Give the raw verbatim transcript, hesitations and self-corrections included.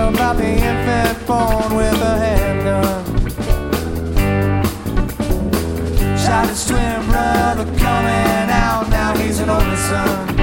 about the infant born with a handgun. Shot his twin brother coming out, now he's an only son.